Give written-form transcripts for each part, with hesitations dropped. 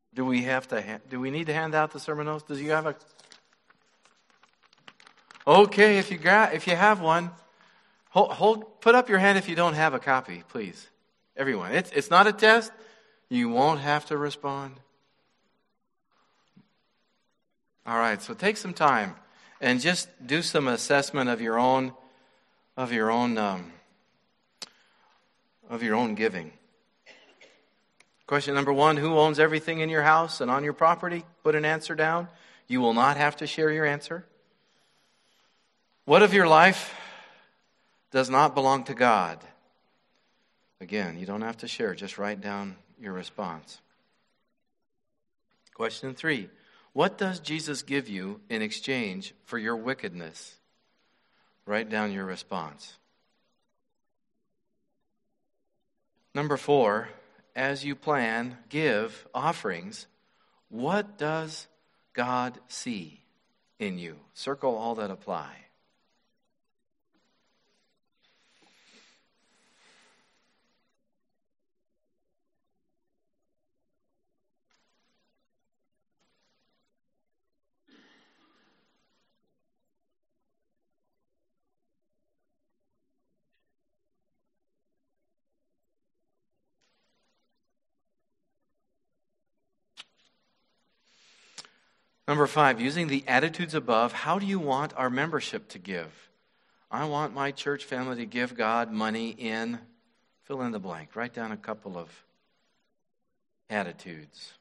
Do we need to hand out the sermon notes? Does you have a? Okay, if you have one, put up your hand if you don't have a copy, please. Everyone, it's not a test. You won't have to respond. All right, so take some time and just do some assessment of your own giving. Question number 1, who owns everything in your house and on your property? Put an answer down. You will not have to share your answer. What of your life does not belong to God? Again, you don't have to share. Just write down your response. Question 3. What does Jesus give you in exchange for your wickedness? Write down your response. Number 4, as you give offerings, what does God see in you? Circle all that apply. Number 5, using the attitudes above, how do you want our membership to give? I want my church family to give God money in, fill in the blank. Write down a couple of attitudes.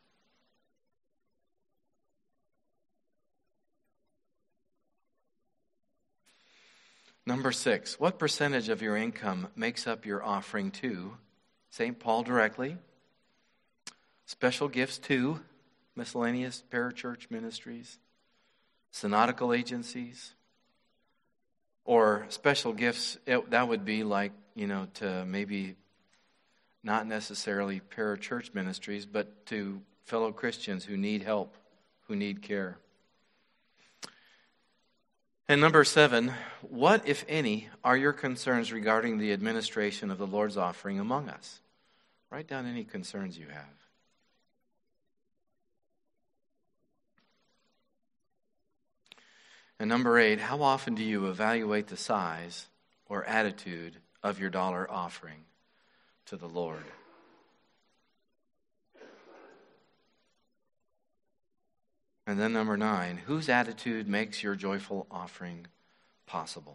Number 6, what percentage of your income makes up your offering to St. Paul directly, special gifts to miscellaneous parachurch ministries, synodical agencies, or special gifts, that would be like, to maybe not necessarily parachurch ministries, but to fellow Christians who need help, who need care. And number 7, what, if any, are your concerns regarding the administration of the Lord's offering among us? Write down any concerns you have. And number 8, how often do you evaluate the size or attitude of your dollar offering to the Lord? And then number 9, whose attitude makes your joyful offering possible?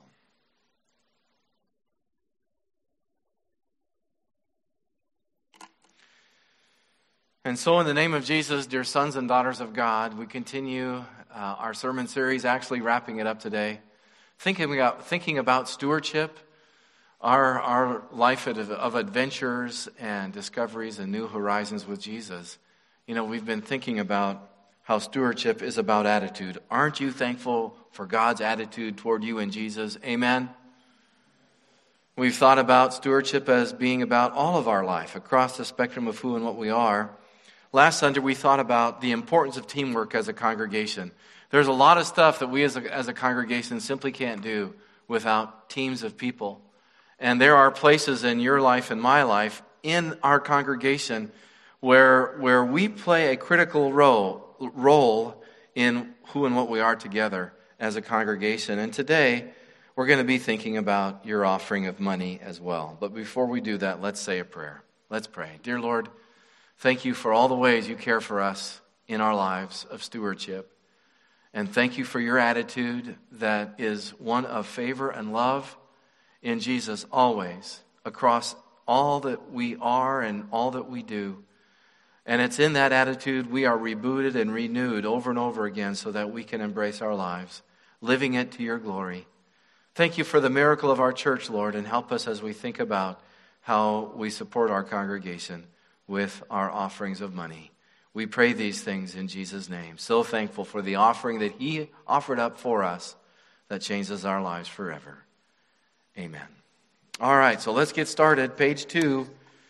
And so in the name of Jesus, dear sons and daughters of God, we continue our sermon series, actually wrapping it up today, thinking about stewardship, our life of adventures and discoveries and new horizons with Jesus. We've been thinking about how stewardship is about attitude. Aren't you thankful for God's attitude toward you and Jesus? Amen? We've thought about stewardship as being about all of our life, across the spectrum of who and what we are. Last Sunday, we thought about the importance of teamwork as a congregation. There's a lot of stuff that we as a congregation simply can't do without teams of people. And there are places in your life and my life, in our congregation, where we play a critical role in who and what we are together as a congregation. And today, we're going to be thinking about your offering of money as well. But before we do that, let's say a prayer. Let's pray. Dear Lord, thank you for all the ways you care for us in our lives of stewardship. And thank you for your attitude that is one of favor and love in Jesus always, across all that we are and all that we do. And it's in that attitude we are rebooted and renewed over and over again so that we can embrace our lives, living it to your glory. Thank you for the miracle of our church, Lord, and help us as we think about how we support our congregation with our offerings of money. We pray these things in Jesus' name. So thankful for the offering that he offered up for us that changes our lives forever. Amen. All right, so let's get started. Page 2.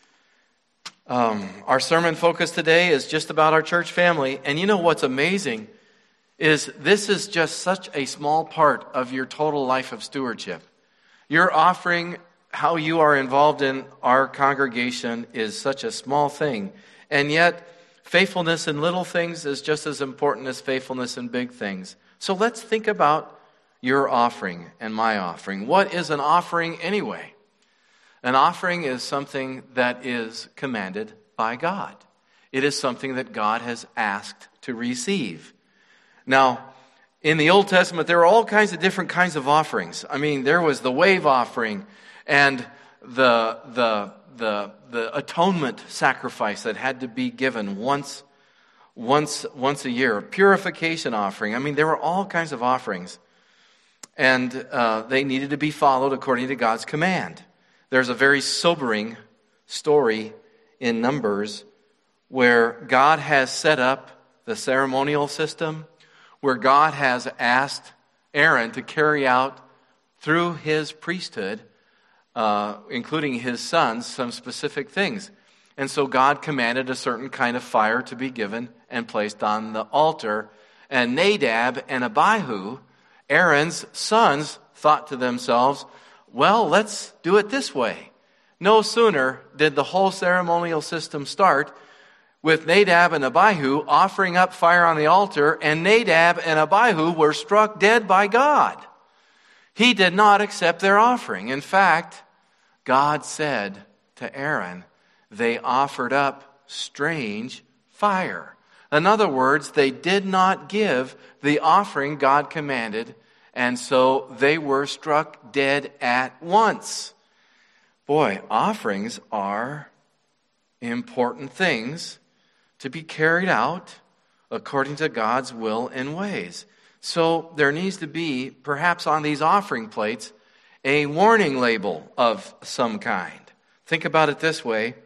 Our sermon focus today is just about our church family. And you know what's amazing is this is just such a small part of your total life of stewardship. Your offering, how you are involved in our congregation, is such a small thing. And yet, faithfulness in little things is just as important as faithfulness in big things. So let's think about your offering and my offering. What is an offering anyway? An offering is something that is commanded by God. It is something that God has asked to receive. Now, in the Old Testament, there were all kinds of different kinds of offerings. I mean, there was the wave offering and the atonement sacrifice that had to be given once a year. Purification offering. I mean, there were all kinds of offerings. And they needed to be followed according to God's command. There's a very sobering story in Numbers where God has set up the ceremonial system, where God has asked Aaron to carry out through his priesthood, including his sons, some specific things. And so God commanded a certain kind of fire to be given and placed on the altar. And Nadab and Abihu, Aaron's sons, thought to themselves, well, let's do it this way. No sooner did the whole ceremonial system start with Nadab and Abihu offering up fire on the altar, and Nadab and Abihu were struck dead by God. He did not accept their offering. In fact, God said to Aaron, they offered up strange fire. In other words, they did not give the offering God commanded, and so they were struck dead at once. Boy, offerings are important things to be carried out according to God's will and ways. So there needs to be, perhaps on these offering plates, a warning label of some kind. Think about it this way.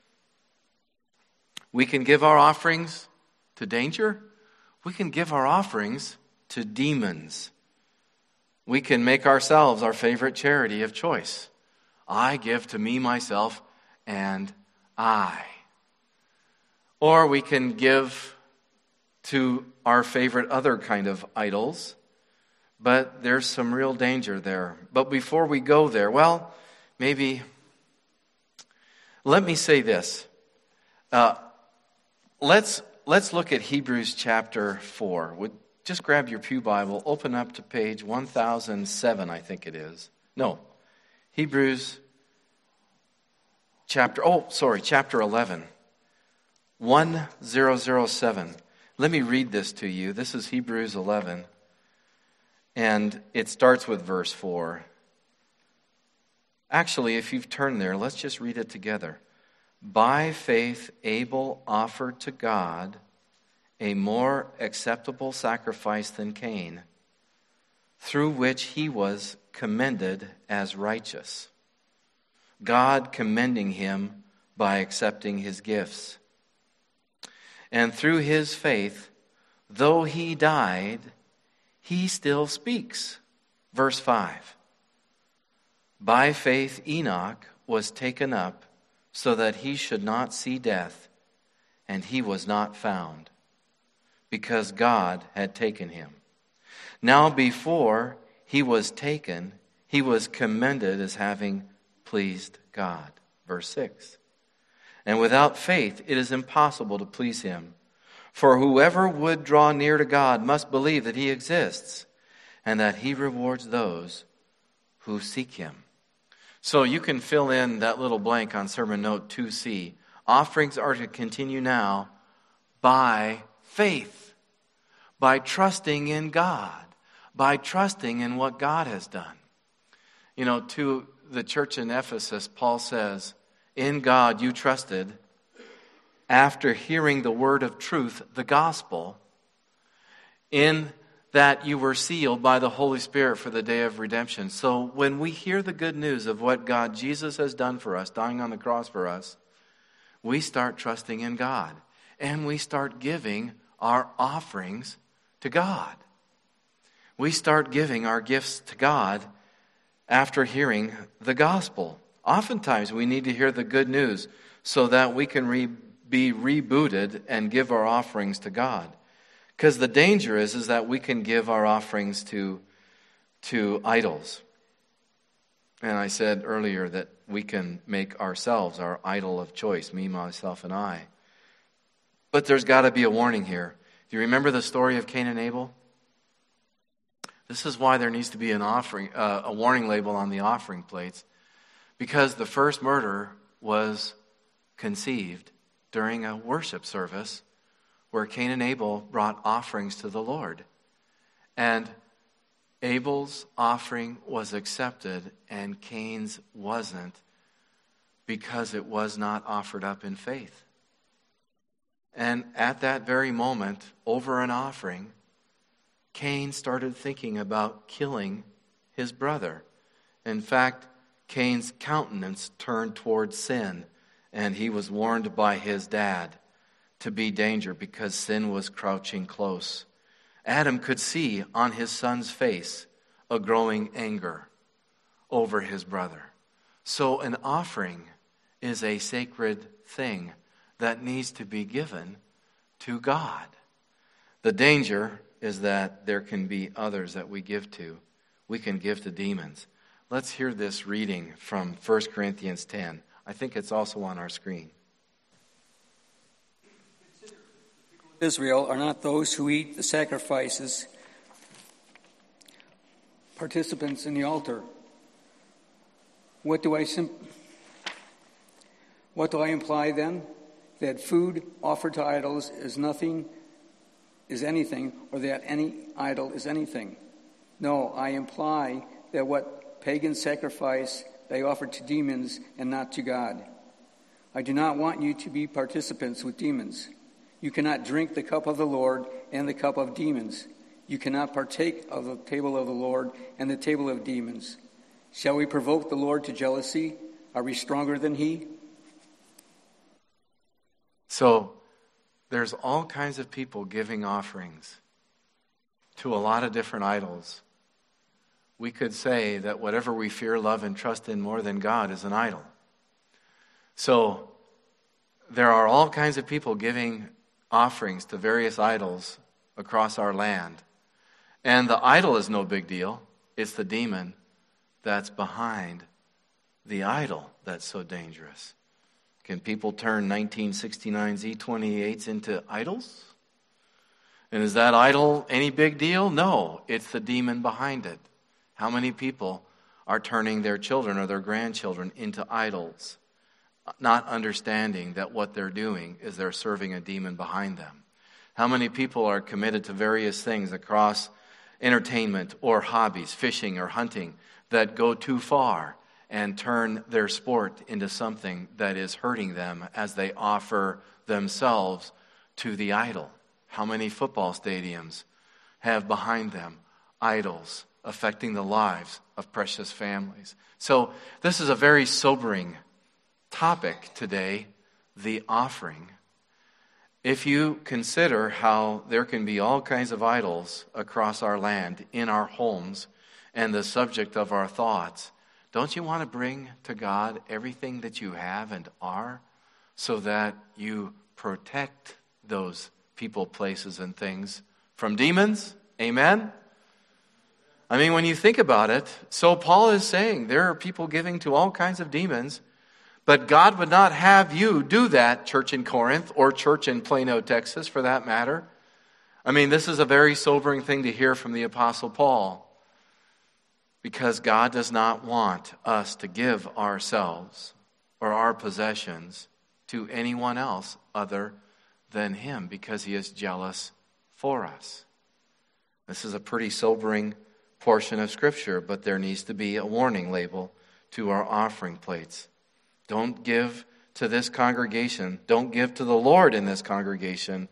We can give our offerings to danger. We can give our offerings to demons. We can make ourselves our favorite charity of choice. I give to me, myself, and I. Or we can give to our favorite other kind of idols, but there's some real danger there. But before we go there, well, maybe, let me say this. Let's look at Hebrews chapter 4. Just grab your pew Bible, open up to page 1007, I think it is. No, Hebrews chapter 11. 1007. Let me read this to you. This is Hebrews 11. And it starts with verse 4. Actually, if you've turned there, let's just read it together. By faith, Abel offered to God a more acceptable sacrifice than Cain, through which he was commended as righteous, God commending him by accepting his gifts. And through his faith, though he died, he still speaks. Verse 5. By faith, Enoch was taken up so that he should not see death, and he was not found, because God had taken him. Now before he was taken, he was commended as having pleased God. Verse 6. And without faith, it is impossible to please him. For whoever would draw near to God must believe that he exists, and that he rewards those who seek him. So you can fill in that little blank on sermon note 2C. Offerings are to continue now by faith, by trusting in God, by trusting in what God has done. You know, to the church in Ephesus, Paul says, in God you trusted after hearing the word of truth, the gospel, in that you were sealed by the Holy Spirit for the day of redemption. So when we hear the good news of what God, Jesus, has done for us, dying on the cross for us, we start trusting in God. And we start giving our offerings to God. We start giving our gifts to God after hearing the gospel. Oftentimes we need to hear the good news so that we can be rebooted and give our offerings to God. Because the danger is that we can give our offerings to idols. And I said earlier that we can make ourselves our idol of choice, me, myself, and I. But there's got to be a warning here. Do you remember the story of Cain and Abel? This is why there needs to be a warning label on the offering plates. Because the first murder was conceived during a worship service where Cain and Abel brought offerings to the Lord. And Abel's offering was accepted and Cain's wasn't, because it was not offered up in faith. And at that very moment, over an offering, Cain started thinking about killing his brother. In fact, Cain's countenance turned toward sin, and he was warned by his dad to be danger because sin was crouching close. Adam could see on his son's face a growing anger over his brother. So an offering is a sacred thing that needs to be given to God. The danger is that there can be others that we give to. We can give to demons. Let's hear this reading from 1 Corinthians 10. I think it's also on our screen. Israel are not those who eat the sacrifices, participants in the altar. What do I imply then? That food offered to idols is anything, or that any idol is anything. No, I imply that what pagans sacrifice, they offer to demons and not to God. I do not want you to be participants with demons. You cannot drink the cup of the Lord and the cup of demons. You cannot partake of the table of the Lord and the table of demons. Shall we provoke the Lord to jealousy? Are we stronger than he? So, there's all kinds of people giving offerings to a lot of different idols. We could say that whatever we fear, love, and trust in more than God is an idol. So, there are all kinds of people giving offerings to various idols across our land. And the idol is no big deal. It's the demon that's behind the idol that's so dangerous. Can people turn 1969 Z28s into idols? And is that idol any big deal? No, it's the demon behind it. How many people are turning their children or their grandchildren into idols, not understanding that what they're doing is they're serving a demon behind them? How many people are committed to various things across entertainment or hobbies, fishing or hunting, that go too far and turn their sport into something that is hurting them as they offer themselves to the idol? How many football stadiums have behind them idols affecting the lives of precious families? So this is a very sobering topic today, the offering. If you consider how there can be all kinds of idols across our land, in our homes, and the subject of our thoughts, don't you want to bring to God everything that you have and are so that you protect those people, places, and things from demons? Amen? I mean, when you think about it, so Paul is saying there are people giving to all kinds of demons, but God would not have you do that, church in Corinth, or church in Plano, Texas, for that matter. I mean, this is a very sobering thing to hear from the Apostle Paul, because God does not want us to give ourselves or our possessions to anyone else other than him, because he is jealous for us. This is a pretty sobering portion of Scripture, but there needs to be a warning label to our offering plates. Don't give to this congregation, don't give to the Lord in this congregation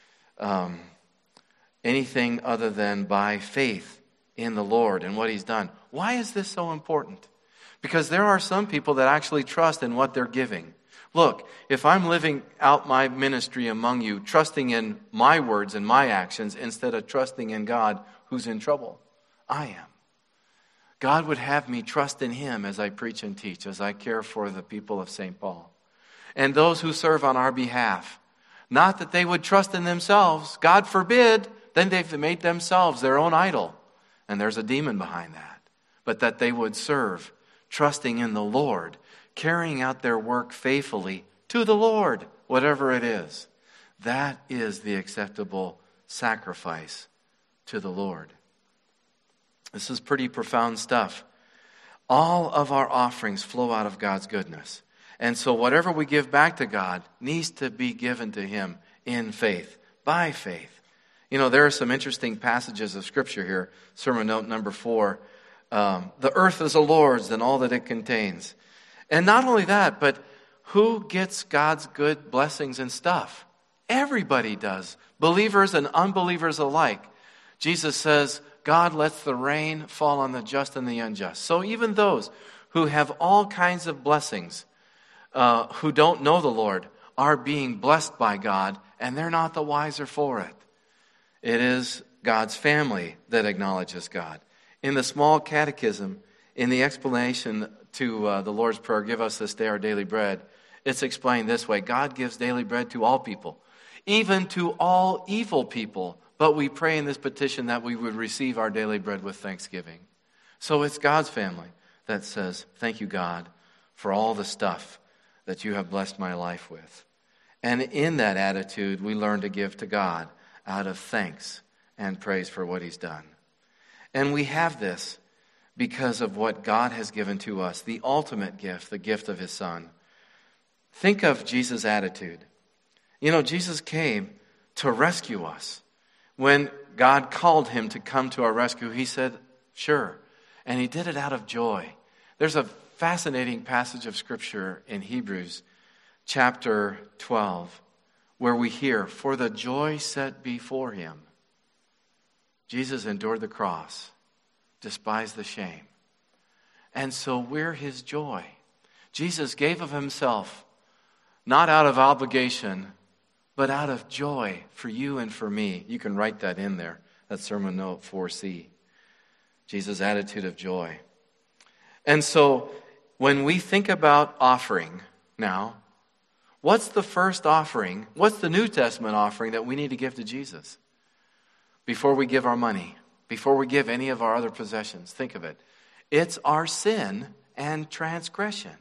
anything other than by faith in the Lord and what he's done. Why is this so important? Because there are some people that actually trust in what they're giving. Look, if I'm living out my ministry among you, trusting in my words and my actions instead of trusting in God, who's in trouble? I am. God would have me trust in him as I preach and teach, as I care for the people of St. Paul and those who serve on our behalf. Not that they would trust in themselves. God forbid, then they've made themselves their own idol. And there's a demon behind that. But that they would serve, trusting in the Lord, carrying out their work faithfully to the Lord, whatever it is. That is the acceptable sacrifice to the Lord. This is pretty profound stuff. All of our offerings flow out of God's goodness. And so whatever we give back to God needs to be given to Him in faith, by faith. You know, there are some interesting passages of Scripture here. Sermon note number 4. The earth is the Lord's and all that it contains. And not only that, but who gets God's good blessings and stuff? Everybody does. Believers and unbelievers alike. Jesus says, God lets the rain fall on the just and the unjust. So even those who have all kinds of blessings, who don't know the Lord, are being blessed by God, and they're not the wiser for it. It is God's family that acknowledges God. In the small catechism, in the explanation to the Lord's Prayer, give us this day our daily bread, it's explained this way: God gives daily bread to all people, even to all evil people. But we pray in this petition that we would receive our daily bread with thanksgiving. So it's God's family that says, thank you, God, for all the stuff that you have blessed my life with. And in that attitude, we learn to give to God out of thanks and praise for what He's done. And we have this because of what God has given to us, the ultimate gift, the gift of His Son. Think of Jesus' attitude. You know, Jesus came to rescue us. When God called Him to come to our rescue, He said, sure. And He did it out of joy. There's a fascinating passage of Scripture in Hebrews chapter 12 where we hear, for the joy set before Him, Jesus endured the cross, despised the shame. And so we're His joy. Jesus gave of Himself, not out of obligation, but out of joy for you and for me. You can write that in there. That's sermon note 4C. Jesus' attitude of joy. And so when we think about offering now, what's the first offering? What's the New Testament offering that we need to give to Jesus? Before we give our money, before we give any of our other possessions, think of it. It's our sin and transgression.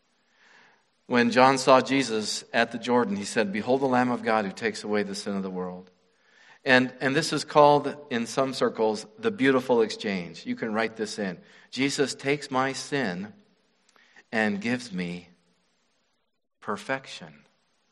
When John saw Jesus at the Jordan, he said, behold the Lamb of God who takes away the sin of the world. And this is called, in some circles, the beautiful exchange. You can write this in. Jesus takes my sin and gives me perfection.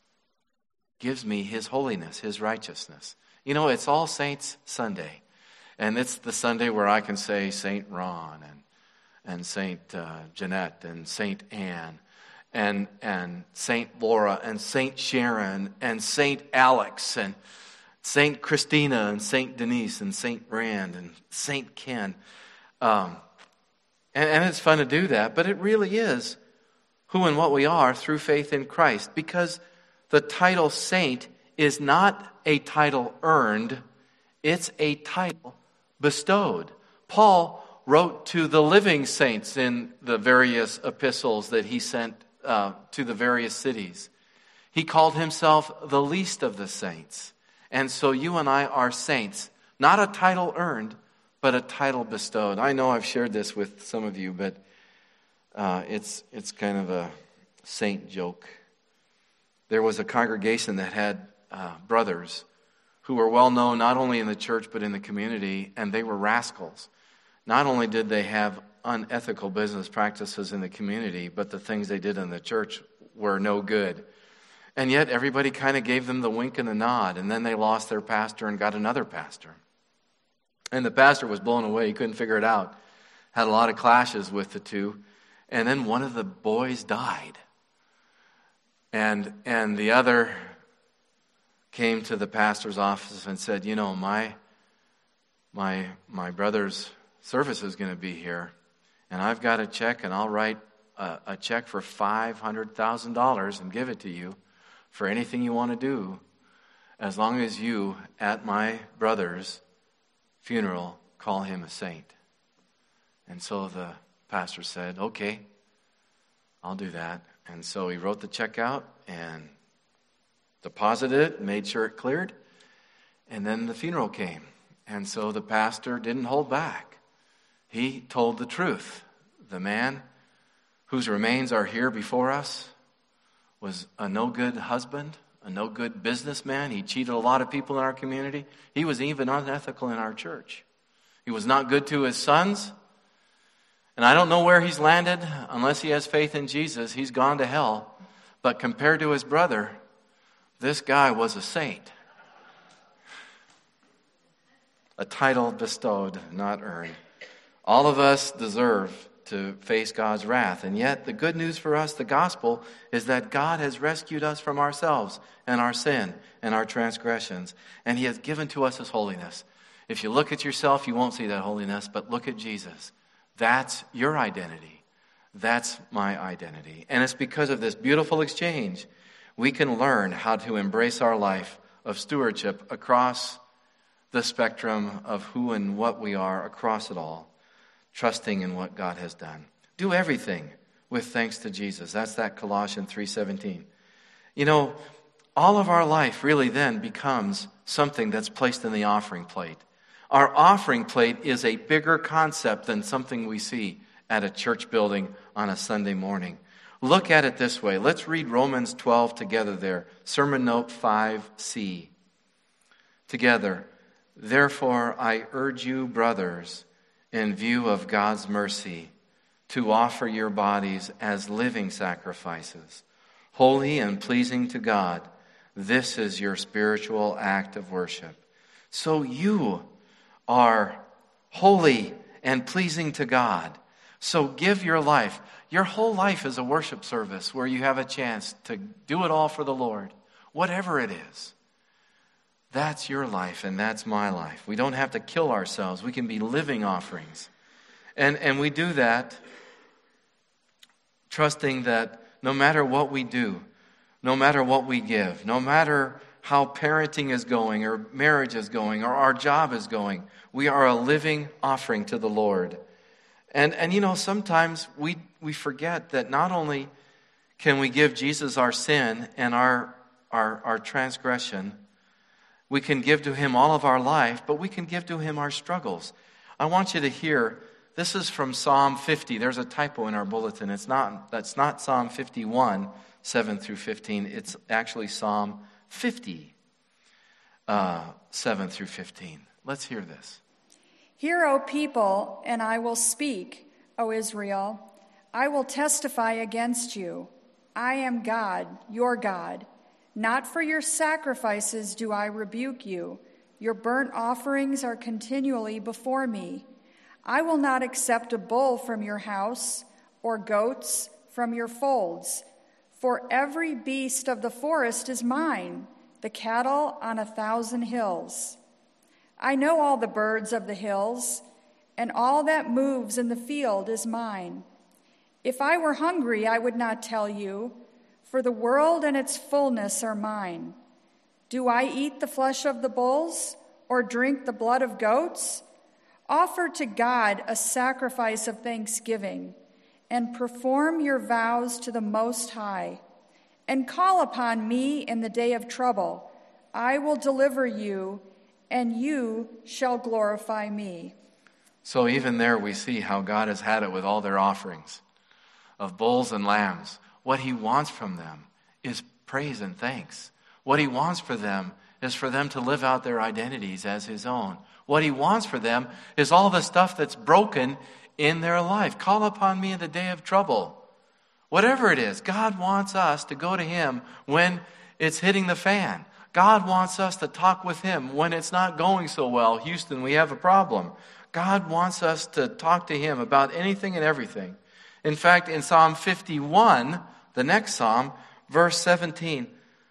Gives me His holiness, His righteousness. You know, it's All Saints Sunday. And it's the Sunday where I can say Saint Ron and Saint Jeanette and Saint Anne and Saint Laura and Saint Sharon and Saint Alex and Saint Christina and Saint Denise and Saint Rand and Saint Ken. And it's fun to do that, but it really is who and what we are through faith in Christ, because the title saint is not a title earned, it's a title bestowed. Paul wrote to the living saints in the various epistles that he sent to the various cities. He called himself the least of the saints. And so you and I are saints. Not a title earned, but a title bestowed. I know I've shared this with some of you, but it's kind of a saint joke. There was a congregation that had brothers who were well known not only in the church but in the community, and they were rascals. Not only did they have unethical business practices in the community, but the things they did in the church were no good. And yet everybody kind of gave them the wink and the nod, and then they lost their pastor and got another pastor. And the pastor was blown away. He couldn't figure it out. Had a lot of clashes with the two. And then one of the boys died. And the other came to the pastor's office and said, you know, my brother's service is going to be here, and I've got a check, and I'll write a check for $500,000 and give it to you for anything you want to do, as long as you, at my brother's funeral, call him a saint. And so the pastor said, okay, I'll do that. And so he wrote the check out and deposited it, made sure it cleared, and then the funeral came. And so the pastor didn't hold back. He told the truth. The man whose remains are here before us was a no-good husband, a no-good businessman. He cheated a lot of people in our community. He was even unethical in our church. He was not good to his sons. And I don't know where he's landed. Unless he has faith in Jesus, he's gone to hell. But compared to his brother, this guy was a saint. A title bestowed, not earned. All of us deserve to face God's wrath. And yet, the good news for us, the gospel, is that God has rescued us from ourselves and our sin and our transgressions. And He has given to us His holiness. If you look at yourself, you won't see that holiness, but look at Jesus. That's your identity. That's my identity. And it's because of this beautiful exchange we can learn how to embrace our life of stewardship across the spectrum of who and what we are, across it all, trusting in what God has done. Do everything with thanks to Jesus. That's that Colossians 3:17. You know, all of our life really then becomes something that's placed in the offering plate. Our offering plate is a bigger concept than something we see at a church building on a Sunday morning. Look at it this way. Let's read Romans 12 together there. Sermon note 5C. Together. Therefore, I urge you, brothers, in view of God's mercy, to offer your bodies as living sacrifices, holy and pleasing to God. This is your spiritual act of worship. So you are holy and pleasing to God. So give your life. Your whole life is a worship service where you have a chance to do it all for the Lord, whatever it is. That's your life and that's my life. We don't have to kill ourselves. We can be living offerings. And we do that trusting that no matter what we do, no matter what we give, no matter how parenting is going or marriage is going or our job is going, we are a living offering to the Lord. And you know, sometimes we forget that not only can we give Jesus our sin and our transgression, we can give to Him all of our life, but we can give to Him our struggles. I want you to hear, this is from Psalm 50. There's a typo in our bulletin. That's not Psalm 51, 7 through 15. It's actually Psalm 50, 7 through 15. Let's hear this. Hear, O people, and I will speak, O Israel. I will testify against you. I am God, your God. Not for your sacrifices do I rebuke you. Your burnt offerings are continually before me. I will not accept a bull from your house or goats from your folds. For every beast of the forest is mine, the cattle on 1,000 hills. I know all the birds of the hills, and all that moves in the field is mine. If I were hungry, I would not tell you, for the world and its fullness are mine. Do I eat the flesh of the bulls or drink the blood of goats? Offer to God a sacrifice of thanksgiving and perform your vows to the Most High. And call upon me in the day of trouble. I will deliver you, and you shall glorify me. So even there we see how God has had it with all their offerings of bulls and lambs. What He wants from them is praise and thanks. What He wants for them is for them to live out their identities as His own. What He wants for them is all the stuff that's broken in their life. Call upon me in the day of trouble. Whatever it is, God wants us to go to Him when it's hitting the fan. God wants us to talk with Him when it's not going so well. Houston, we have a problem. God wants us to talk to Him about anything and everything. In fact, in Psalm 51, the next Psalm, verse 17,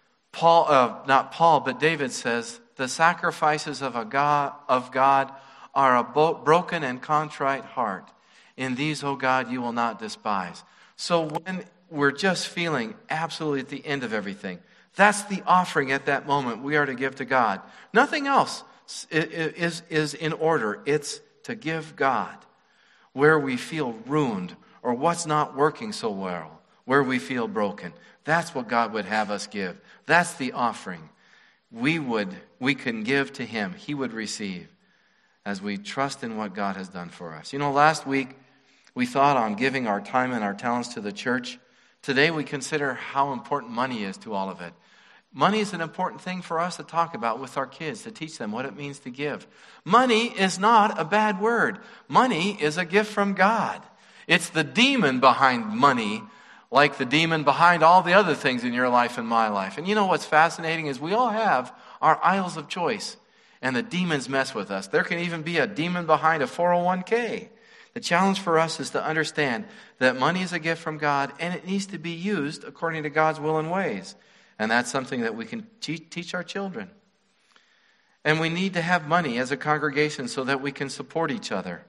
David says, the sacrifices of God are a broken and contrite heart. In these, O God, you will not despise. So when we're just feeling absolutely at the end of everything, that's the offering at that moment we are to give to God. Nothing else is in order. It's to give God where we feel ruined or what's not working so well, where we feel broken. That's what God would have us give. That's the offering we can give to Him. He would receive as we trust in what God has done for us. You know, last week we thought on giving our time and our talents to the church. Today we consider how important money is to all of it. Money is an important thing for us to talk about with our kids, to teach them what it means to give. Money is not a bad word. Money is a gift from God. It's the demon behind money, like the demon behind all the other things in your life and my life. And you know what's fascinating is we all have our idols of choice, and the demons mess with us. There can even be a demon behind a 401k. The challenge for us is to understand that money is a gift from God, and it needs to be used according to God's will and ways. And that's something that we can teach our children. And we need to have money as a congregation so that we can support each other.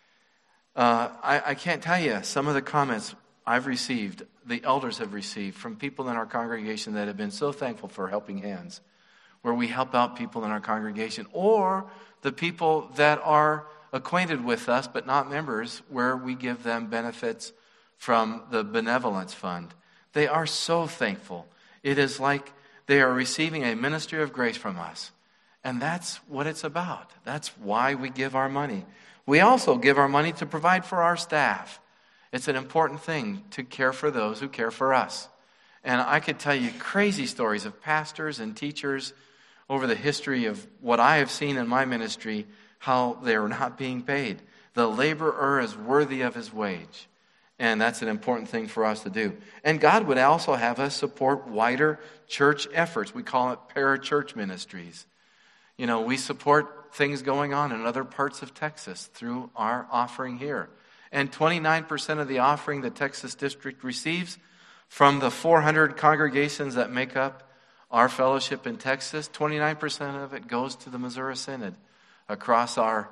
I can't tell you some of the comments I've received, the elders have received from people in our congregation that have been so thankful for Helping Hands, where we help out people in our congregation, or the people that are acquainted with us but not members, where we give them benefits from the benevolence fund. They are so thankful. It is like they are receiving a ministry of grace from us. And that's what it's about. That's why we give our money. We also give our money to provide for our staff. It's an important thing to care for those who care for us. And I could tell you crazy stories of pastors and teachers over the history of what I have seen in my ministry, how they are not being paid. The laborer is worthy of his wage. And that's an important thing for us to do. And God would also have us support wider church efforts. We call it parachurch ministries. You know, we support things going on in other parts of Texas through our offering here. And 29% of the offering the Texas district receives from the 400 congregations that make up our fellowship in Texas, 29% of it goes to the Missouri Synod across our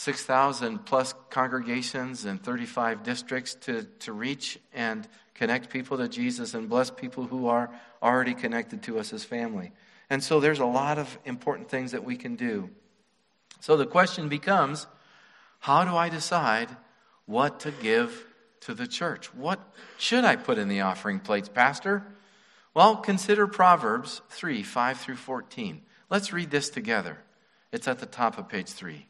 6,000 plus congregations and 35 districts to reach and connect people to Jesus and bless people who are already connected to us as family. And so there's a lot of important things that we can do. So the question becomes, how do I decide what to give to the church? What should I put in the offering plates, Pastor? Well, consider Proverbs 3, 5 through 14. Let's read this together. It's at the top of page 3.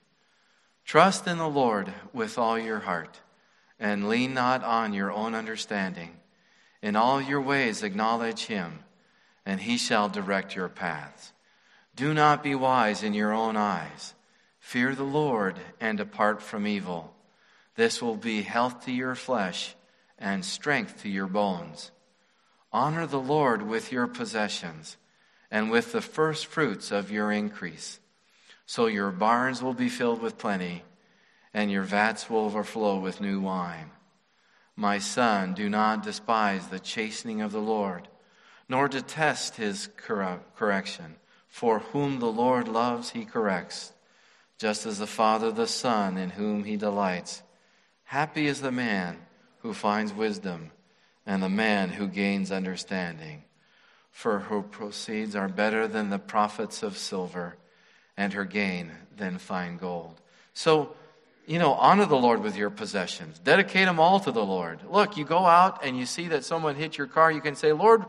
Trust in the Lord with all your heart, and lean not on your own understanding. In all your ways acknowledge him, and he shall direct your paths. Do not be wise in your own eyes. Fear the Lord and depart from evil. This will be health to your flesh and strength to your bones. Honor the Lord with your possessions and with the first fruits of your increase. So your barns will be filled with plenty, and your vats will overflow with new wine. My son, do not despise the chastening of the Lord, nor detest his correction. For whom the Lord loves, he corrects, just as the Father the Son in whom he delights. Happy is the man who finds wisdom, and the man who gains understanding. For her proceeds are better than the profits of silver, and her gain than fine gold. So, honor the Lord with your possessions. Dedicate them all to the Lord. Look, you go out and you see that someone hit your car, you can say, Lord,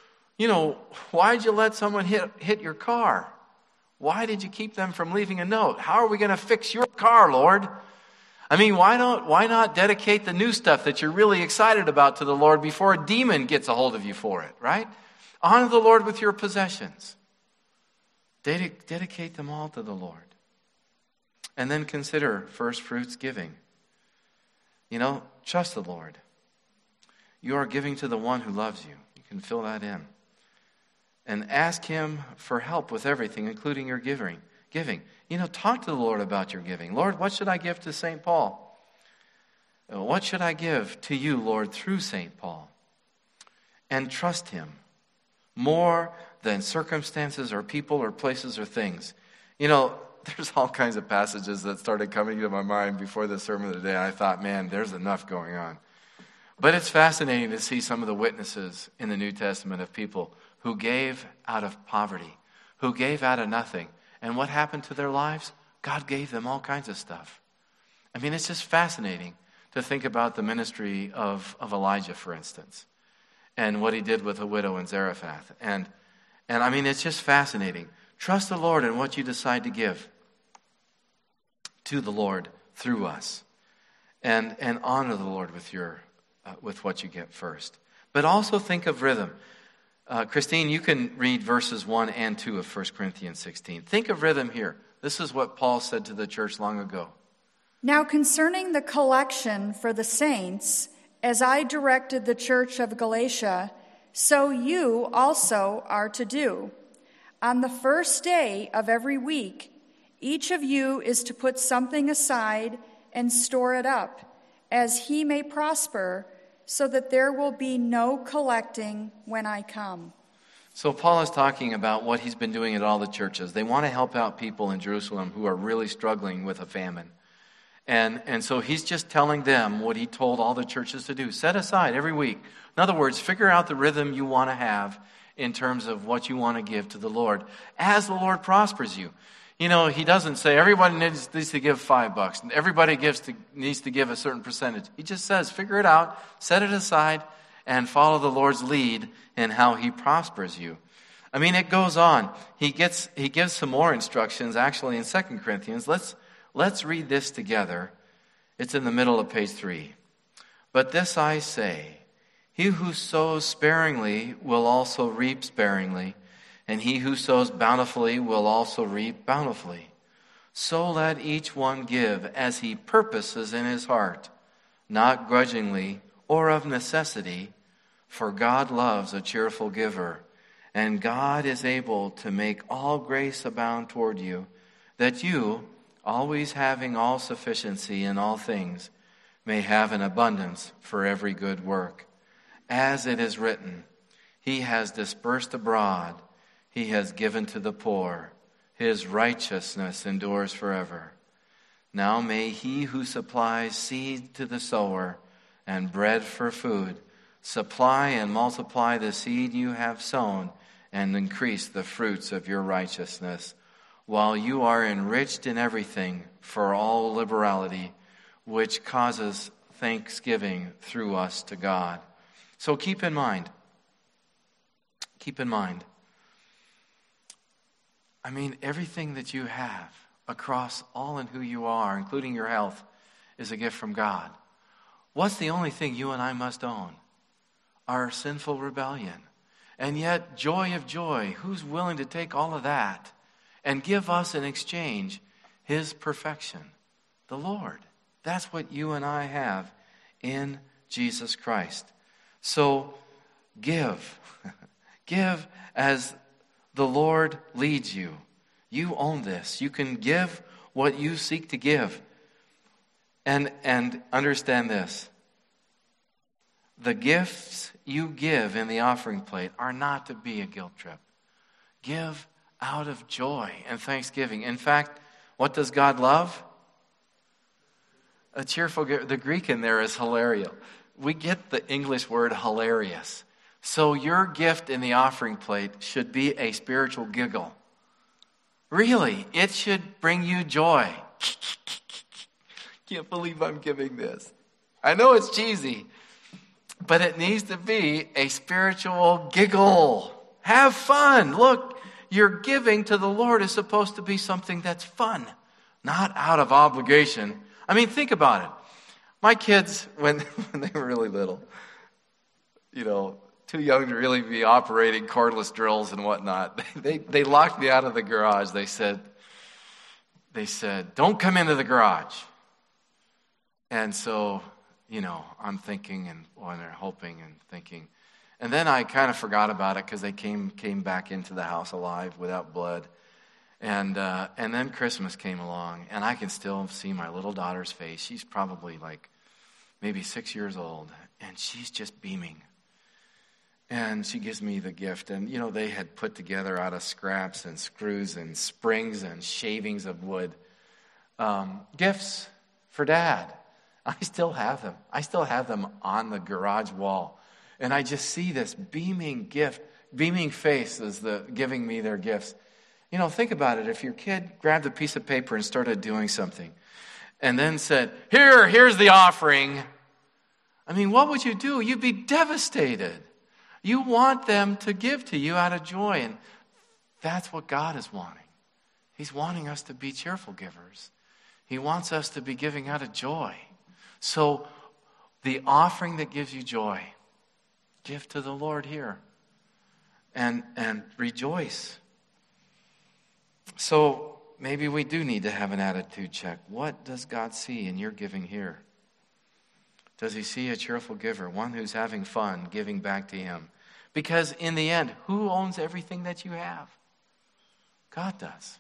why'd you let someone hit your car? Why did you keep them from leaving a note? How are we going to fix your car, Lord? I mean, why not dedicate the new stuff that you're really excited about to the Lord before a demon gets a hold of you for it, right? Honor the Lord with your possessions. Dedicate them all to the Lord. And then consider first fruits giving. Trust the Lord. You are giving to the one who loves you. You can fill that in. And ask him for help with everything, including your giving. Talk to the Lord about your giving. Lord, what should I give to St. Paul? What should I give to you, Lord, through St. Paul? And trust him more than circumstances or people or places or things. There's all kinds of passages that started coming to my mind before the sermon of the day. I thought, man, there's enough going on. But it's fascinating to see some of the witnesses in the New Testament of people who gave out of poverty, who gave out of nothing. And what happened to their lives? God gave them all kinds of stuff. I mean, it's just fascinating to think about the ministry of Elijah, for instance, and what he did with the widow in Zarephath. And I mean, it's just fascinating. Trust the Lord in what you decide to give to the Lord through us. And honor the Lord with what you get first. But also think of rhythm. Christine, you can read verses 1 and 2 of 1 Corinthians 16. Think of rhythm here. This is what Paul said to the church long ago. Now concerning the collection for the saints, as I directed the church of Galatia, so you also are to do. On the first day of every week, each of you is to put something aside and store it up, as he may prosper, so that there will be no collecting when I come. So Paul is talking about what he's been doing at all the churches. They want to help out people in Jerusalem who are really struggling with a famine. And so he's just telling them what he told all the churches to do. Set aside every week. In other words, figure out the rhythm you want to have in terms of what you want to give to the Lord as the Lord prospers you. You know, he doesn't say everybody needs to give $5 and everybody needs to give a certain percentage. He just says, figure it out, set it aside, and follow the Lord's lead in how he prospers you. I mean, it goes on. He gives some more instructions actually in 2 Corinthians. Let's read this together. It's in the middle of page 3. But this I say, he who sows sparingly will also reap sparingly, and he who sows bountifully will also reap bountifully. So let each one give as he purposes in his heart, not grudgingly or of necessity, for God loves a cheerful giver, and God is able to make all grace abound toward you, that you, always having all sufficiency in all things, may have an abundance for every good work. As it is written, he has dispersed abroad, he has given to the poor, his righteousness endures forever. Now may he who supplies seed to the sower and bread for food supply and multiply the seed you have sown and increase the fruits of your righteousness, while you are enriched in everything for all liberality, which causes thanksgiving through us to God. So keep in mind, I mean, everything that you have across all in who you are, including your health, is a gift from God. What's the only thing you and I must own? Our sinful rebellion. And yet, joy of joy, who's willing to take all of that and give us in exchange his perfection? The Lord. That's what you and I have in Jesus Christ. So give. Give as the Lord leads you. You own this. You can give what you seek to give. And understand this. The gifts you give in the offering plate are not to be a guilt trip. Give out of joy and thanksgiving. In fact, what does God love? A cheerful giver. The Greek in there is hilario. We get the English word hilarious. So your gift in the offering plate should be a spiritual giggle. Really, it should bring you joy. Can't believe I'm giving this. I know it's cheesy, but it needs to be a spiritual giggle. Have fun. Look, your giving to the Lord is supposed to be something that's fun, not out of obligation. I mean, think about it. My kids, when they were really little, too young to really be operating cordless drills and whatnot, they locked me out of the garage. They said, don't come into the garage. And so, I'm thinking and they're hoping and thinking. And then I kind of forgot about it because they came back into the house alive without blood. And then Christmas came along, and I can still see my little daughter's face. She's probably like maybe 6 years old, and she's just beaming. And she gives me the gift. And, they had put together out of scraps and screws and springs and shavings of wood gifts for Dad. I still have them. I still have them on the garage wall. And I just see this beaming face as giving me their gifts. Think about it. If your kid grabbed a piece of paper and started doing something and then said, here's the offering. I mean, what would you do? You'd be devastated. You want them to give to you out of joy. And that's what God is wanting. He's wanting us to be cheerful givers. He wants us to be giving out of joy. So the offering that gives you joy, give to the Lord here. and rejoice. So maybe we do need to have an attitude check. What does God see in your giving here? Does he see a cheerful giver, one who's having fun giving back to him? Because in the end, who owns everything that you have? God does.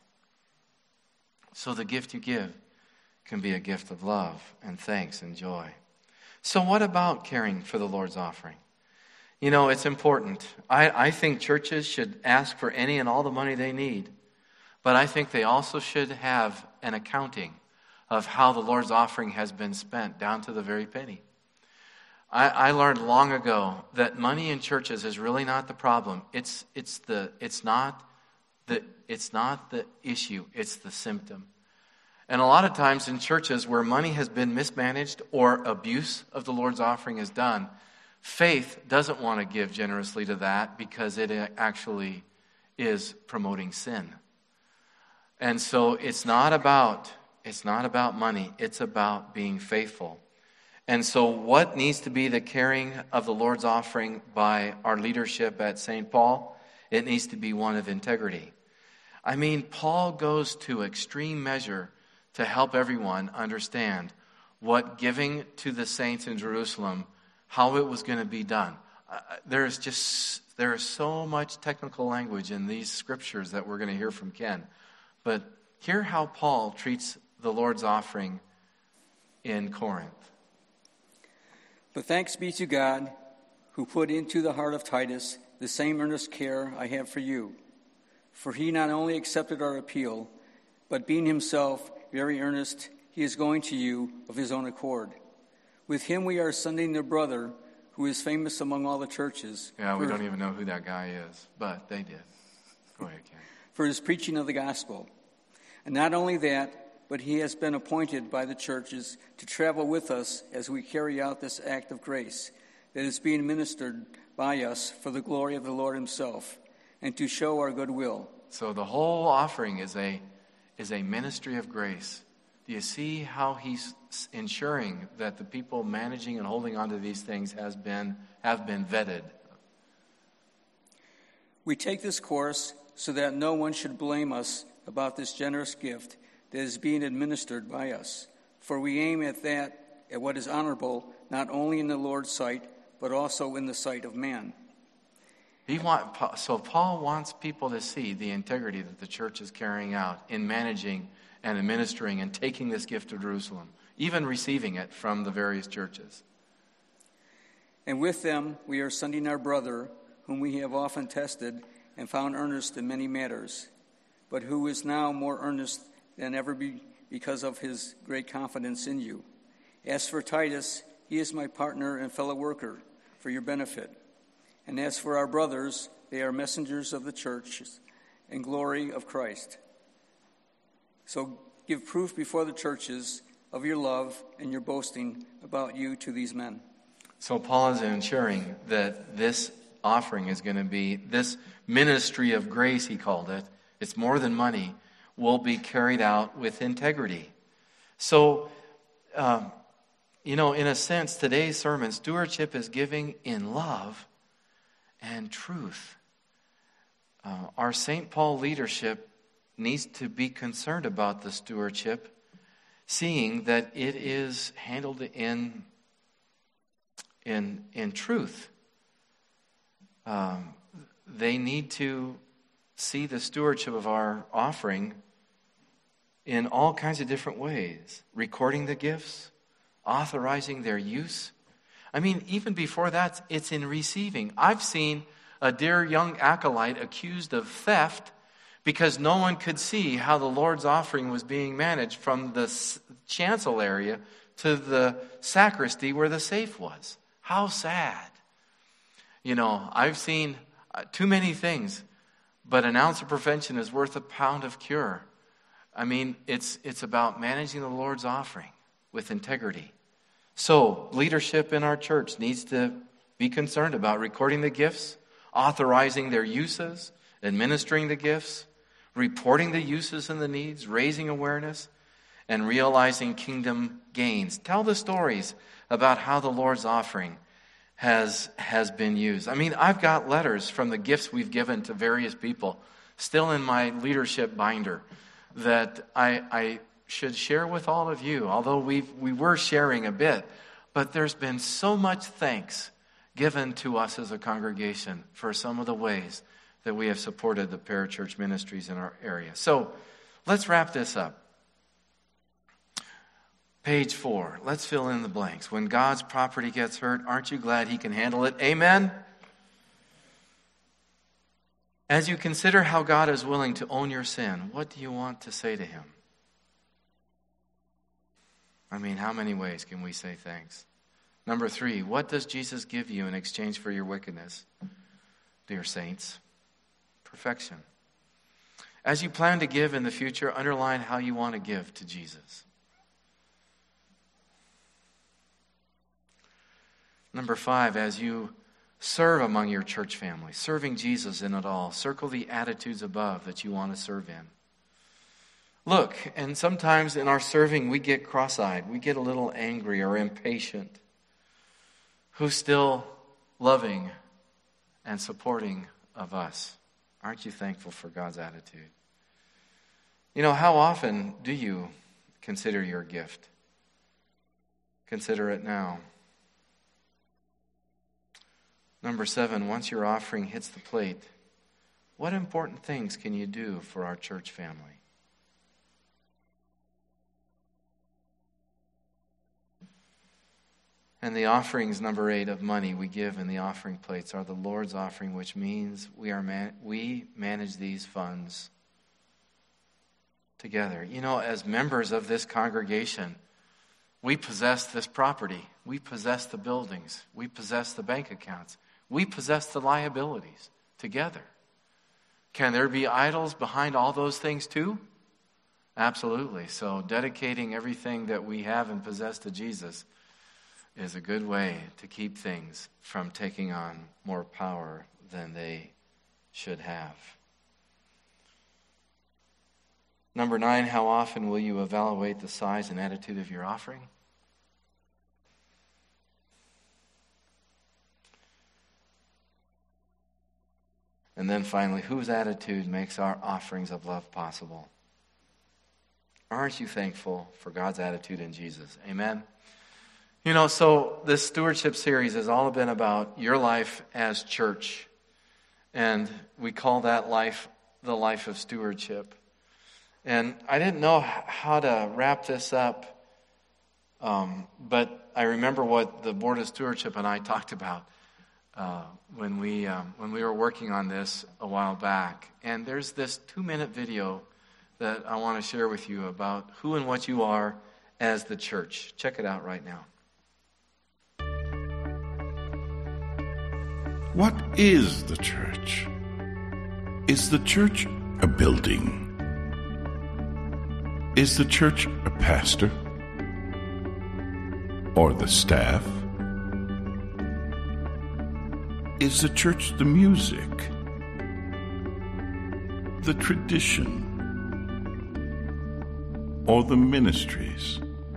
So the gift you give can be a gift of love and thanks and joy. So what about caring for the Lord's offering? You know, it's important. I think churches should ask for any and all the money they need. But I think they also should have an accounting of how the Lord's offering has been spent down to the very penny. I learned long ago that money in churches is really not the problem. It's not the issue, it's the symptom. And a lot of times in churches where money has been mismanaged or abuse of the Lord's offering is done, faith doesn't want to give generously to that because it actually is promoting sin. And so it's not about money, it's about being faithful. And so what needs to be the carrying of the Lord's offering by our leadership at St. Paul? It needs to be one of integrity. I mean, Paul goes to extreme measure to help everyone understand what giving to the saints in Jerusalem, how it was going to be done. There is so much technical language in these scriptures that we're going to hear from Ken. But hear how Paul treats the Lord's offering in Corinth. But thanks be to God, who put into the heart of Titus the same earnest care I have for you. For he not only accepted our appeal, but being himself very earnest, he is going to you of his own accord. With him we are sending their brother, who is famous among all the churches. Yeah, we don't even know who that guy is, but they did. Go ahead, Ken. For his preaching of the gospel. And not only that, but he has been appointed by the churches to travel with us as we carry out this act of grace that is being ministered by us for the glory of the Lord himself, and to show our goodwill. So the whole offering is a ministry of grace. Do you see how he's ensuring that the people managing and holding on to these things have been vetted? We take this course so that no one should blame us about this generous gift that is being administered by us. For we aim at what is honorable, not only in the Lord's sight, but also in the sight of man. So Paul wants people to see the integrity that the church is carrying out in managing and administering and taking this gift to Jerusalem, even receiving it from the various churches. And with them we are sending our brother, whom we have often tested and found earnest in many matters, but who is now more earnest than ever because of his great confidence in you. As for Titus, he is my partner and fellow worker for your benefit. And as for our brothers, they are messengers of the church and glory of Christ. So give proof before the churches of your love and your boasting about you to these men. So Paul is ensuring that this offering is going to be, this ministry of grace, he called it, it's more than money, will be carried out with integrity. So, in a sense, today's sermon, stewardship is giving in love and truth. Our St. Paul leadership needs to be concerned about the stewardship, seeing that it is handled in truth. They need to see the stewardship of our offering in all kinds of different ways. Recording the gifts, authorizing their use. I mean, even before that, it's in receiving. I've seen a dear young acolyte accused of theft because no one could see how the Lord's offering was being managed from the chancel area to the sacristy where the safe was. How sad. I've seen too many things, but an ounce of prevention is worth a pound of cure. I mean, it's about managing the Lord's offering with integrity. So, leadership in our church needs to be concerned about recording the gifts, authorizing their uses, administering the gifts, reporting the uses and the needs, raising awareness, and realizing kingdom gains. Tell the stories about how the Lord's offering has been used. I mean, I've got letters from the gifts we've given to various people still in my leadership binder that I should share with all of you, although we were sharing a bit. But there's been so much thanks given to us as a congregation for some of the ways that we have supported the parachurch ministries in our area. So let's wrap this up. Page 4. Let's fill in the blanks. When God's property gets hurt, aren't you glad he can handle it? Amen? As you consider how God is willing to own your sin, what do you want to say to him? I mean, how many ways can we say thanks? Number 3, what does Jesus give you in exchange for your wickedness? Dear saints, perfection. As you plan to give in the future, underline how you want to give to Jesus. Number 5, as you serve among your church family, serving Jesus in it all, circle the attitudes above that you want to serve in. Look, and sometimes in our serving we get cross-eyed, we get a little angry or impatient. Who's still loving and supporting of us? Aren't you thankful for God's attitude? You know, how often do you consider your gift? Consider it now. Number 7, once your offering hits the plate, what important things can you do for our church family? And the offerings, number 8, of money we give in the offering plates are the Lord's offering, which means we manage these funds together. You know, as members of this congregation, we possess this property. We possess the buildings. We possess the bank accounts. We possess the liabilities together. Can there be idols behind all those things too? Absolutely. So dedicating everything that we have and possess to Jesus is a good way to keep things from taking on more power than they should have. Number 9, how often will you evaluate the size and attitude of your offering? And then finally, whose attitude makes our offerings of love possible? Aren't you thankful for God's attitude in Jesus? Amen? You know, so this stewardship series has all been about your life as church. And we call that life the life of stewardship. And I didn't know how to wrap this up, but I remember what the Board of Stewardship and I talked about when we were working on this a while back. And there's this 2-minute video that I want to share with you about who and what you are as the church. Check it out right now. What is the church? Is the church a building? Is the church a pastor? Or the staff? Is the church the music? The tradition? Or the ministries?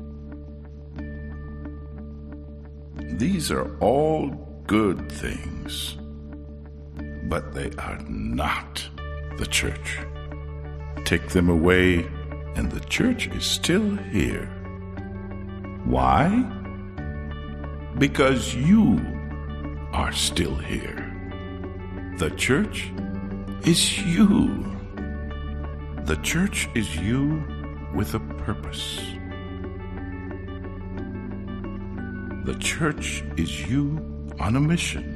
These are all good things, but they are not the church. Take them away, and the church is still here. Why? Because you are still here. The church is you. The church is you with a purpose. The church is you on a mission.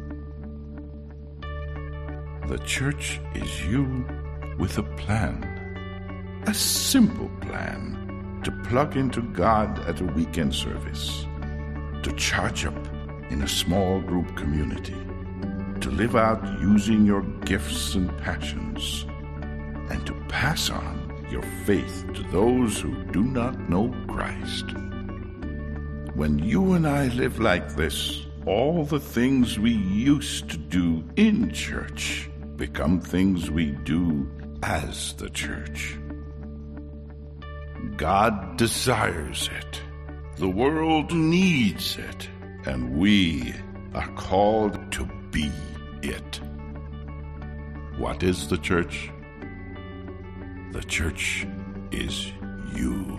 The church is you with a plan. A simple plan to plug into God at a weekend service, to charge up in a small group community, to live out using your gifts and passions, and to pass on your faith to those who do not know Christ. When you and I live like this, all the things we used to do in church become things we do as the church. God desires it. The world needs it. And we are called to be it. What is the church? The church is you.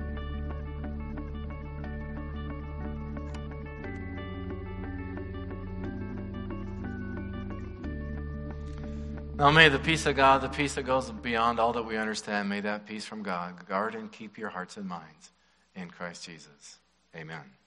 Now may the peace of God, the peace that goes beyond all that we understand, may that peace from God guard and keep your hearts and minds in Christ Jesus. Amen.